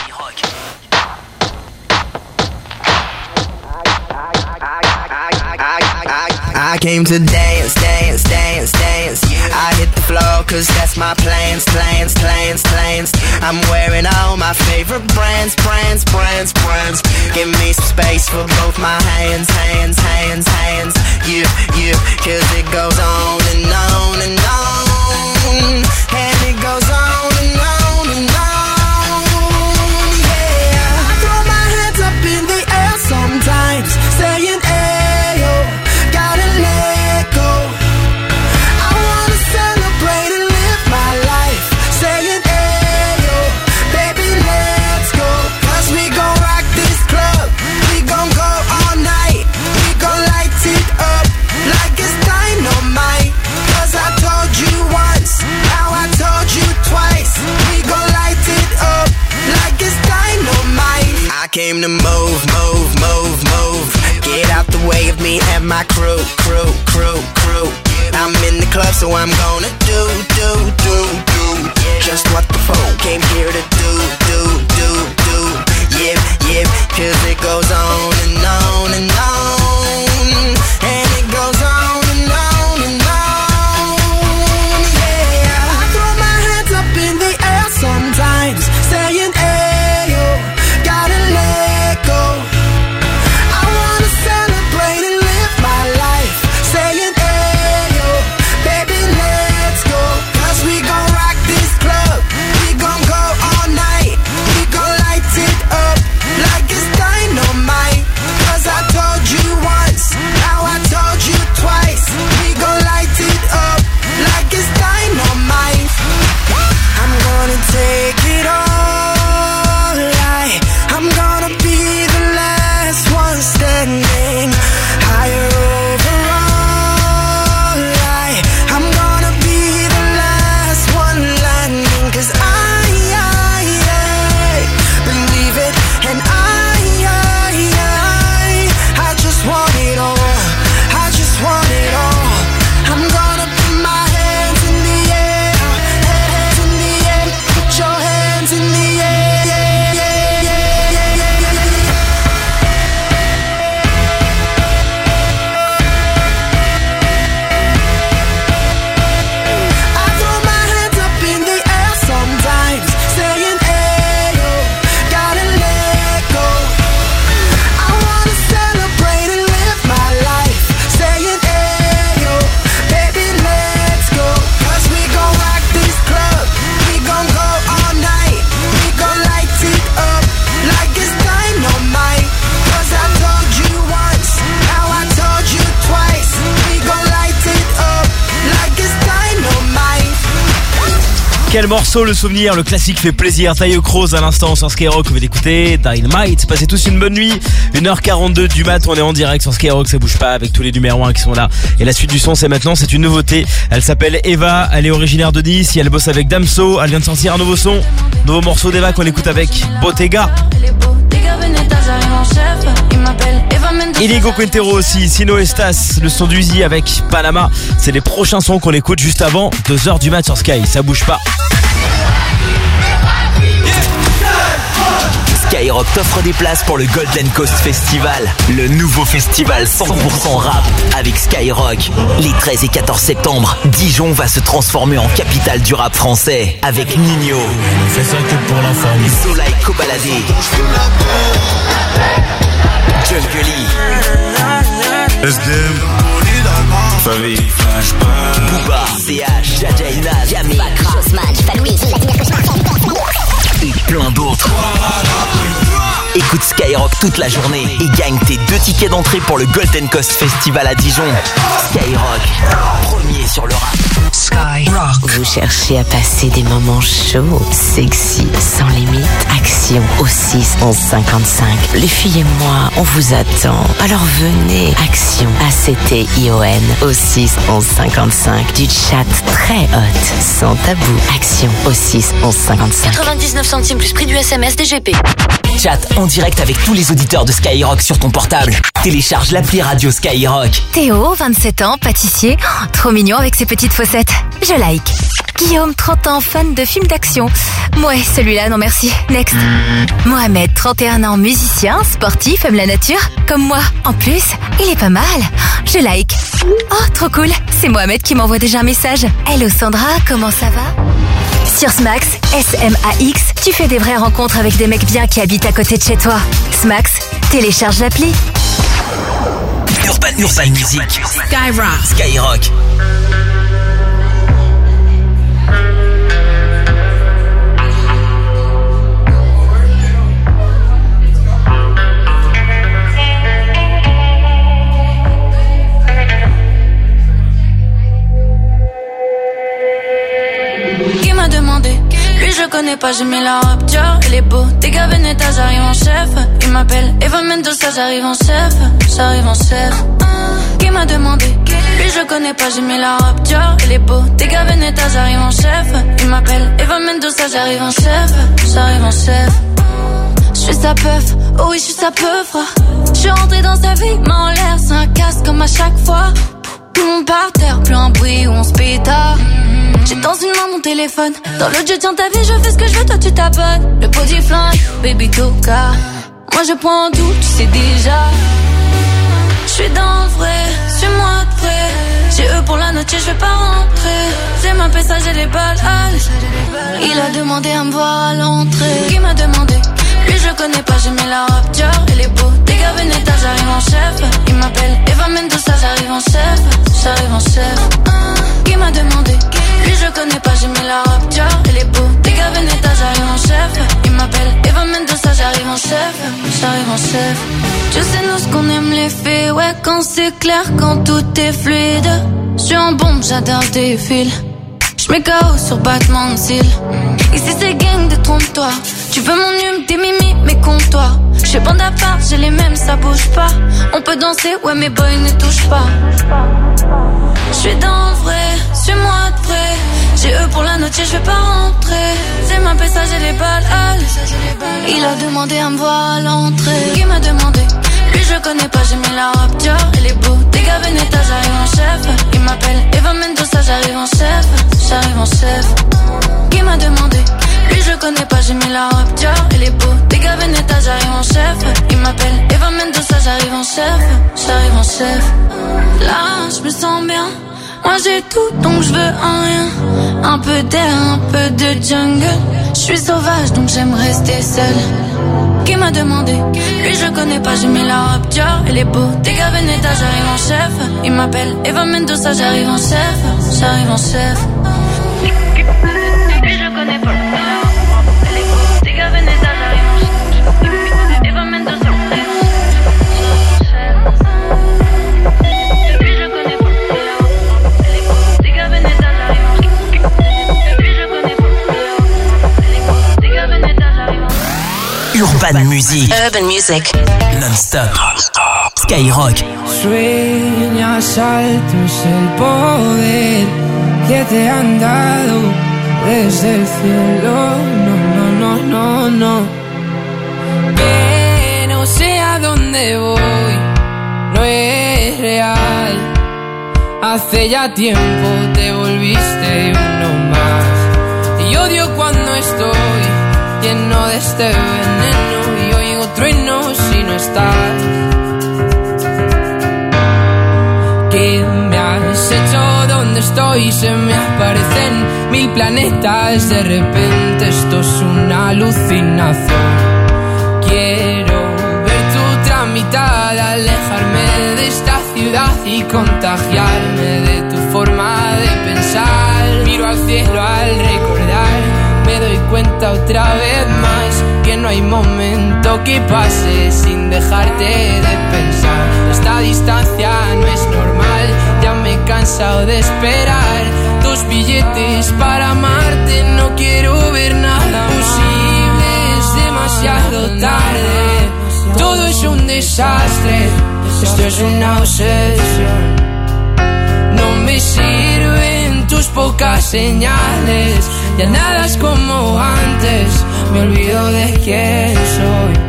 I came to dance, dance, dance, dance. I hit the floor cause that's my plans, plans, plans, plans. I'm wearing all my favorite brands, brands, brands, brands. Give me some space for both my hands, hands, hands, hands. You, you, cause it goes on and on and on. And it goes on and on and on. Yeah, I throw my hands up in the air sometimes, saying ayo, gotta let go. I wanna celebrate and live my life, saying ayo, baby let's go. Cause we gon' rock this club, we gon' go all night. We gon' light it up like it's dynamite. Cause I told you once, now I told you twice. We gon' light it up like it's dynamite. I came to move, move, move, move. Get out the way of me and my crew, crew, crew, crew. I'm in the club so I'm gonna do, do, do, do just what the folk came here to do, do, do, do. Yeah, yeah, cause it goes on and on and on. And it goes on and on and on. Yeah, I throw my hands up in the air sometimes, saying ayo, gotta let go. I wanna celebrate and live my life, saying ayo, baby let's go. Cause we gon' rock this club, we gon' go all night. Quel morceau, le souvenir, le classique fait plaisir. Taille Croze à l'instant sur Skyrock, vous d'écouter Dynamite. Passez tous une bonne nuit. une heure quarante-deux du mat, on est en direct sur Skyrock, ça bouge pas avec tous les numéros un qui sont là. Et la suite du son, c'est maintenant, c'est une nouveauté. Elle s'appelle Eva, elle est originaire de Nice, elle bosse avec Damso, elle vient de sortir un nouveau son. Nouveau morceau d'Eva qu'on écoute avec Bottega. Inigo Quintero aussi, Sino Estas, le son d'Uzi avec Panama. C'est les prochains sons qu'on écoute juste avant deux heures du mat sur Sky, ça bouge pas. Skyrock t'offre des places pour le Golden Coast Festival, le nouveau festival cent pour cent rap avec Skyrock. Les treize et quatorze septembre, Dijon va se transformer en capitale du rap français avec Nino, c'est ça que pour la famille, Zola et Kobalade, Jungly, S-Game, famille, Booba, C H, Jaja et Naz, Yamé, et plein d'autres. Écoute Skyrock toute la journée et gagne tes deux tickets d'entrée pour le Golden Coast Festival à Dijon. Skyrock, premier sur le rap. Skyrock. Vous cherchez à passer des moments chauds, sexy, sans limite. Action au six onze cinquante-cinq. Les filles et moi, on vous attend. Alors venez. Action A C T I O N au six onze cinquante-cinq. Du chat très hot, sans tabou. Action au six onze cinquante-cinq. quatre-vingt-dix-neuf centimes plus prix du S M S D G P. Chat en direct avec tous les auditeurs de Skyrock sur ton portable. Télécharge l'appli radio Skyrock. Théo, vingt-sept ans, pâtissier. Oh, trop mignon avec ses petites fossettes. Je like. Guillaume, trente ans, fan de films d'action. Ouais, celui-là, non merci. Next. Mohamed, trente et un ans, musicien, sportif, aime la nature. Comme moi. En plus, il est pas mal. Je like. Oh, trop cool. C'est Mohamed qui m'envoie déjà un message. Hello Sandra, comment ça va ? Sur Smax, S M A X, tu fais des vraies rencontres avec des mecs bien qui habitent à côté de chez toi. Smax, télécharge l'appli. Urban, Urban Music. Skyrock. Skyrock. Je connais pas, j'ai mis la rap, Dior, il est beau. T'es gars Veneta, j'arrive en chef. Il m'appelle Eva Mendoza, j'arrive en chef. J'arrive en chef. Qui m'a demandé? Lui je connais pas, j'ai mis la rap, Dior, il est beau. T'es gars Veneta, j'arrive en chef. Il m'appelle Eva Mendoza, j'arrive en chef. J'arrive en chef. J'suis sa peuf, oh oui j'suis sa peuf. J'suis rentré dans sa vie, mais en l'air, c'est un casse comme à chaque fois. Tout le monde par terre, plus un bruit où on se pétard. J'ai dans une main mon téléphone. Dans l'autre je tiens ta vie, je fais ce que je veux, toi tu t'abonnes. Le body flingue, baby toka. Moi je prends en doute, tu sais déjà. J'suis dans le vrai, suis-moi de près. J'ai eux pour la note, je vais pas rentrer. J'ai ma pesa, j'ai les balles. Il a demandé à me voir à l'entrée. Qui m'a demandé? Lui je connais pas, j'ai mis la rap, Dior, il est beau. Des gars Veneta, j'arrive en chef. Il m'appelle Eva Mendoza, j'arrive en chef. J'arrive en chef. Qui m'a demandé? Lui je connais pas, j'ai mis la rap, Dior, il est beau. Des gars Veneta, j'arrive en chef. Il m'appelle Eva Mendoza, j'arrive en chef. J'arrive en chef. Tu sais nous ce qu'on aime les faits. Ouais quand c'est clair, quand tout est fluide. J'suis en bombe, j'adore ce défile. J'mets K O sur battement de cils. Ici c'est gang, détrompe-toi. Tu veux mon hume, t'es mimi, mais compte-toi. J'fais bande à part, j'ai les mêmes, ça bouge pas. On peut danser, ouais mais boy ne touche pas. J'suis dans le vrai, suis-moi de près. J'ai eux pour la note, je vais pas rentrer. C'est ma pesa, j'ai les balles. Il a demandé à me voir à l'entrée. Qui m'a demandé? Lui je connais pas, j'ai mis la rap, Dior, il est beau. Des gars Veneta, j'arrive en chef. Il m'appelle Eva Mendoza, j'arrive en chef. J'arrive en chef. Qui m'a demandé? Lui je connais pas, j'ai mis la rap, Dior, il est beau. Des gars Veneta, j'arrive en chef. Il m'appelle Eva Mendoza, j'arrive en chef. J'arrive en chef. Là je me sens bien. Moi j'ai tout donc je veux un rien. Un peu d'air, un peu de jungle. Je suis sauvage donc j'aime rester seule. Qui m'a demandé? Lui je connais pas, j'ai mis la rap, Dior, il est beau. Des gars Veneta, j'arrive en chef. Il m'appelle Eva Mendoza, j'arrive en chef. J'arrive en chef. Lui je connais pas, il est beau. Des gars Veneta, j'arrive en chef. Eva Mendoza, j'arrive en chef. Lui je connais pas, il est beau. Des gars Veneta, j'arrive en chef. Lui je connais pas. Urban Music. Urban Music. Non-stop. Skyrock. Sueñas alto es el poder que te han dado desde el cielo. No, no, no, no, no. Que no sé a dónde voy, no es real. Hace ya tiempo te volviste uno más. Y odio cuando estoy lleno de este veneno y oigo truenos si no estás. ¿Qué me has hecho? ¿Dónde estoy? Se me aparecen mil planetas. De repente esto es una alucinación. Quiero ver tu tramitada, alejarme de esta ciudad y contagiarme de tu forma de pensar. Miro al cielo al recordar, me doy cuenta otra vez más que no hay momento que pase sin dejarte de pensar. Esta distancia no es normal, ya me he cansado de esperar tus billetes para amarte. No quiero ver nada posible, es demasiado tarde. Todo es un desastre, esto es una obsesión. No me sirven tus pocas señales, ya nada es como antes, me olvido de quién soy.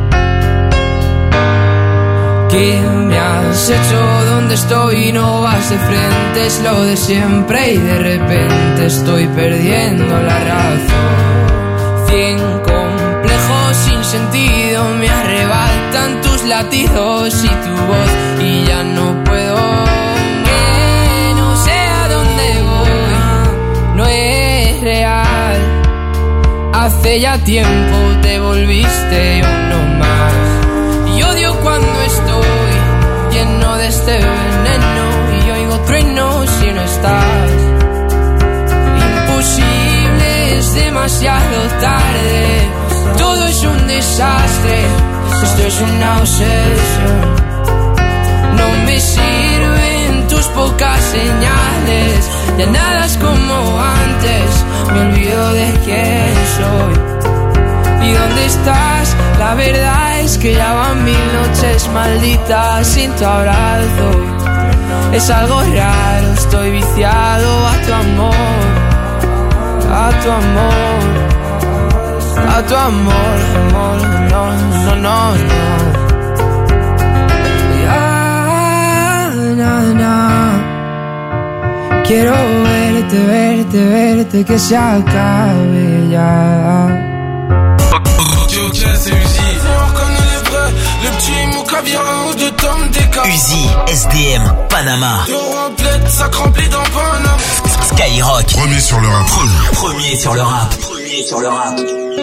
¿Qué me has hecho? ¿Dónde estoy? No vas de frente, es lo de siempre y de repente estoy perdiendo la razón. Cien complejos sin sentido me arrebatan tus latidos y tu voz y ya no puedo. Que no sé a dónde voy, no es real. Hace ya tiempo te volviste uno más. Y odio cuando estoy lleno de este veneno y oigo truenos si no estás. Imposible, es demasiado tarde. Todo es un desastre, esto es una obsesión. No me sirven tus pocas señales, ya nada es como antes, me olvido de quién soy. ¿Y dónde estás? La verdad es que ya van mil noches malditas sin tu abrazo. Es algo raro, estoy viciado a tu amor, a tu amor. A tu amor, amor, no, no, no, no. Ya, na, na. Quiero verte, verte, verte, que se acabe ya. Ok, ok, c'est Uzi. On reconnaît les vrais, le petit mou caviar, un ou deux tomes d'écart. Uzi, S D M, Panama. Euro en plaide, ça remplit dans Panama. Skyrock. Premier sur le rap. Premier sur le rap. Premier sur le rap.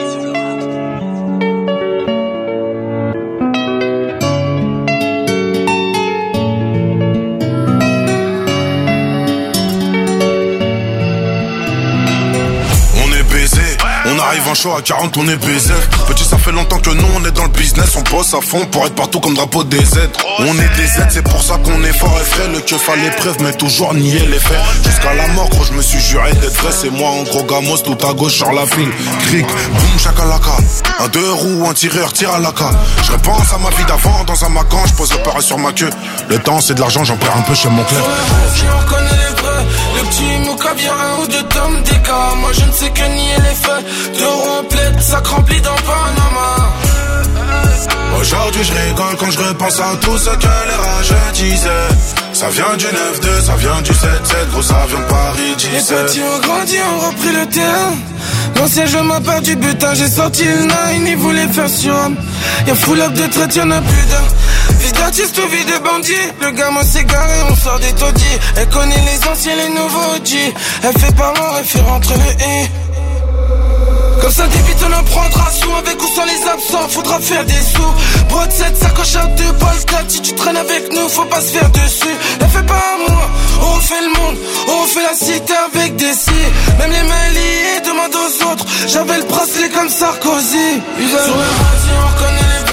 On arrive en show à quarante, on est baisé. Petit, ça fait longtemps que nous on est dans le business. On bosse à fond pour être partout comme drapeau des Z. On est des Z, c'est pour ça qu'on est fort et frais. Le keuf à l'épreuve, mais toujours nier les faits. Jusqu'à la mort, gros, je me suis juré d'être vrai. C'est moi en gros gamos, tout à gauche sur la file. Cric, boum, chakalaka. Un deux roues, un tireur, tire à la ca. Je repense à ma vie d'avant, dans un macan. Je pose le pareil sur ma queue. Le temps, c'est de l'argent, j'en perds un peu chez mon club. On reconnaît les vrais, le petit mou caviar, un ou deux tomes d'écart. Moi je ne sais que nier les faits. D'euros en plaide, ça remplit dans Panama. Aujourd'hui je rigole quand je repense à tout ce que les rageux disaient. Ça vient du neuf deux, ça vient du sept sept, gros ça vient de Paris dix-sept. Les petits ont grandi, ont repris le terrain. L'ancien jeu m'a perdu butin, j'ai sorti le nine, ils voulaient faire sur homme. Y'a full up de traite, y'en a plus d'un. Vie d'artiste ou vie de bandit, le gamin s'est garé, on sort des taudis. Elle connaît les anciens, les nouveaux G. Elle fait par l'or, elle fait rentrer le et. Comme ça débite on en prendra sous. Avec ou sans les absents, faudra faire des sous. Broad sept, sacoche à deux balles quatre. Si tu traînes avec nous, faut pas se faire dessus. Elle fait pas à moi, on refait le monde. On refait la cité avec des si. Même les mains liées, demande aux autres. J'avais le bracelet comme Sarkozy. Sur le radio, on reconnaît les vrais.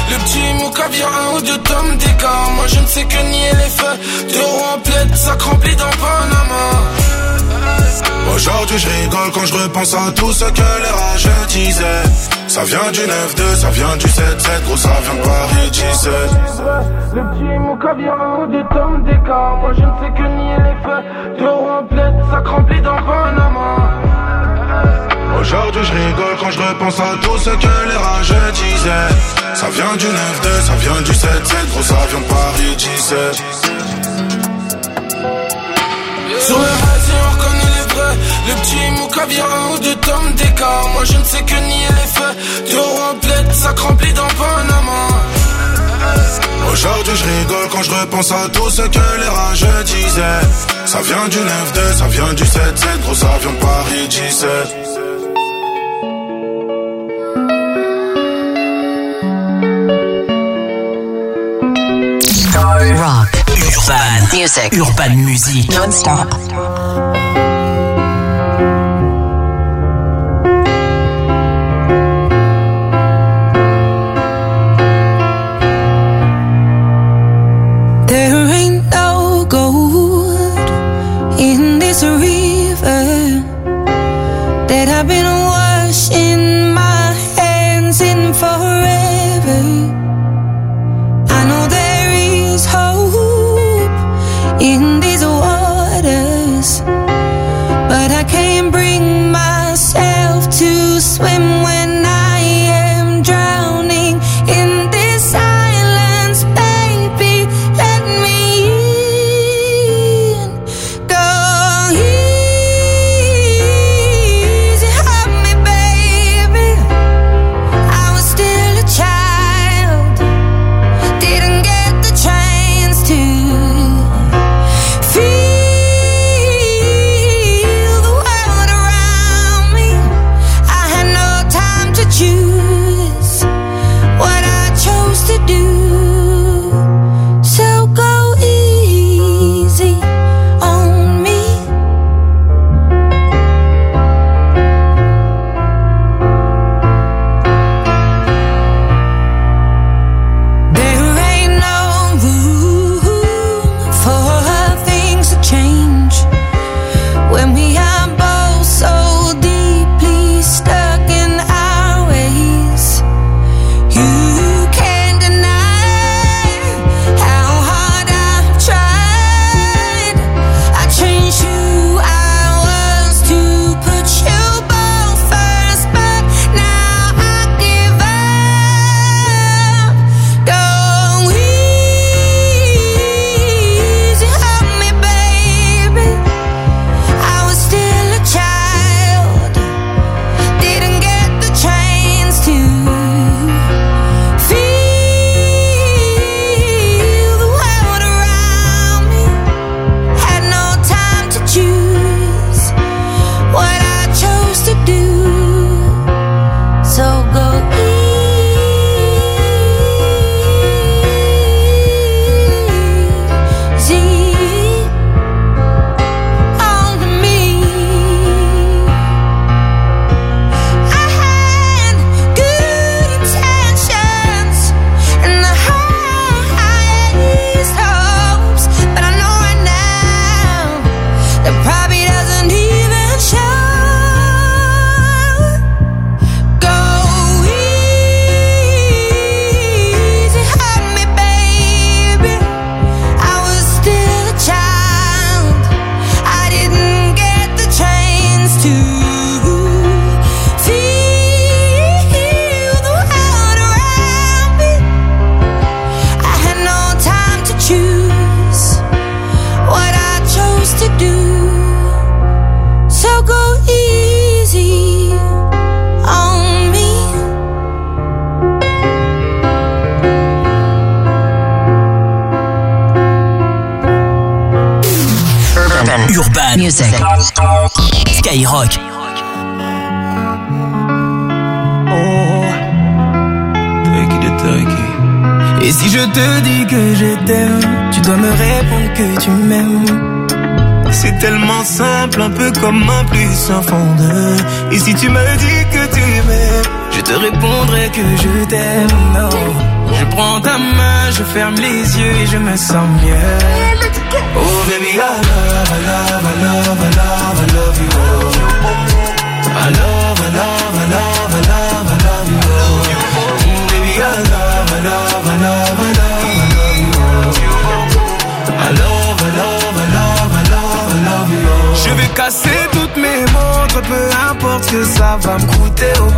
Le petit mouka vient un ou deux tomes d'écart. Moi je ne sais que nier les faits. Deux roues en plaide, sac rempli dans Panama. Aujourd'hui je rigole quand je repense à tout ce que les rageux disaient. Ça vient du neuf deux, ça vient du sept sept, gros ça vient de Paris dix-sept. Le petit mouka vient un ou deux tomes d'écart. Moi je ne sais que nier les faits. Deux roues en plaide, sac rempli dans Panama. Aujourd'hui je rigole quand je repense à tout ce que les rageux disaient. Ça vient du neuf deux, ça vient du sept sept, gros ça vient de Paris dix-sept. Sur le radier on reconnaît les vrais. Le petit mouka vient un ou deux tomes d'écart. Moi je ne sais que nier les faits. Deux roues en plaide, sac rempli dans Panama. Aujourd'hui je rigole quand je repense à tout ce que les rageux disaient. Ça vient du neuf deux, ça vient du sept sept, gros ça vient de Paris dix-sept. Rock, urban, music, urban music, non-stop. There ain't no gold in this river that I've been washing my hands in forever. I know there is hope in these waters, but I can't bring myself to swim when I am drowning in this silence. Baby, let me in. Go easy on me, baby. I was still a child, didn't get the chance to feel the world around me. I had no time to choose what I chose to do. So go easy on me. There ain't no room for things to change when we are both so deeply stuck in our ways. You can't deny how hard I've tried. I changed who I was to put you both first, but now I give up. Go easy on me, baby. I was still a child, didn't get the chance to feel the world around me. Had no time to choose what I chose to do. So go easy on me. I had good intentions and the highest hopes, but I know right now that probably doesn't even show. Go easy on me, baby. I was still a child, I didn't get the chance to feel the world around me. I had no time to choose what I chose to do. So go easy on me. Urban music, Skyrock. Et si je te dis que je t'aime, tu dois me répondre que tu m'aimes. C'est tellement simple, un peu comme un plus un fond de. Et si tu me dis que tu m'aimes, je te répondrai que je t'aime. Non, je prends ta main, je ferme les yeux et je me sens mieux. Oh baby, I love, I love, I love, I love, I love you. I love, I love, I love, I love, I love you. Oh baby, I love, I love, I love, I love, I love you. I love, I love, I love, I love, I love you. Je vais casser toutes mes montres, peu importe ce que ça va me coûter. Oh.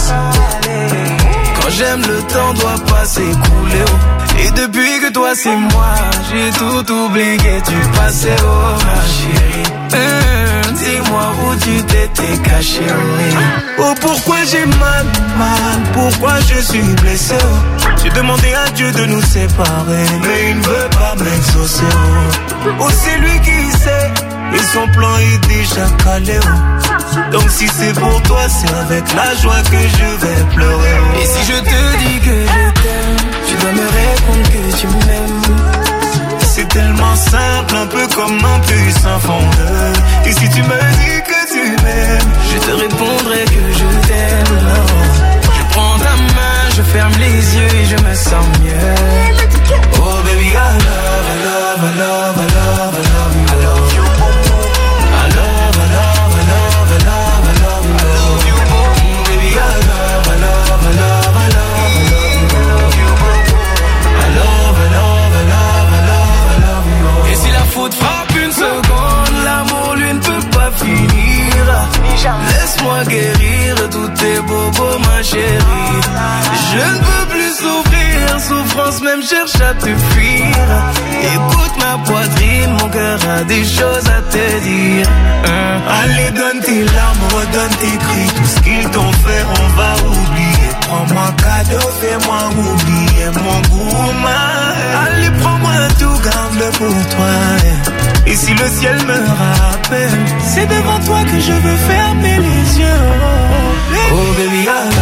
Quand j'aime, le temps doit pas s'écouler. Oh. Et depuis que toi c'est moi, j'ai tout oublié du passé. Oh ma chérie, mmh, dis-moi où tu t'étais caché. Oh, oh pourquoi j'ai mal, mal, pourquoi je suis blessé. Oh. J'ai demandé à Dieu de nous séparer, mais il ne veut pas m'exaucer. Oh, oh c'est lui qui sait, et son plan est déjà calé. Oh. Donc si c'est pour toi, c'est avec la joie que je vais pleurer. Oh. Et si je te dis que je t'aime, tu dois me répondre que tu m'aimes. C'est tellement simple, un peu comme un puissant fondeur. Et si tu me dis que tu m'aimes, je te répondrai que je t'aime. Oh. Je prends ta main, je ferme les yeux et je me sens mieux. Oh baby, I love, I love, I love, I love, I love you. I love you. I love, I love, I love, I love, I love you. Baby, I love, I love, I love, I love, I love you. I love, I love, I love, I love, I love you. Et si la faute frappe une seconde, l'amour lui ne peut pas finir. Laisse-moi guérir tous tes bobos, ma chérie. Je ne peux plus souffrir, souffrance même cherche à te fuir. Écoute ma poitrine, mon cœur a des choses à te dire. hein. Allez donne tes larmes, redonne tes cris. Tout ce qu'ils t'ont fait on va oublier. Prends-moi cadeau, fais-moi oublier mon goût. Allez prends-moi tout, garde-le pour toi. Et si le ciel me rappelle, c'est devant toi que je veux fermer les yeux. Oh baby, I love,